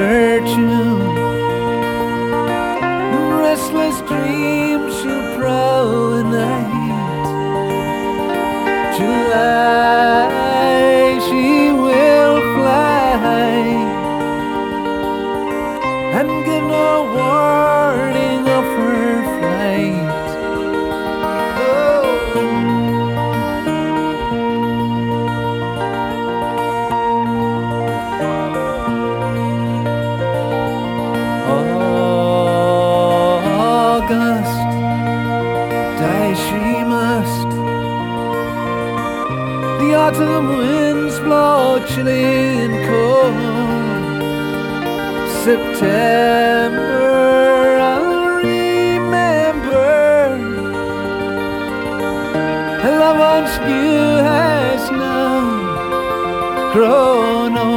her tune. Restless dreams she'll prowl in the heat. July she will fly and give no warning of her flight. August, die she must. The autumn winds blow chilly and cold. September I'll remember. A love once new has now grown old.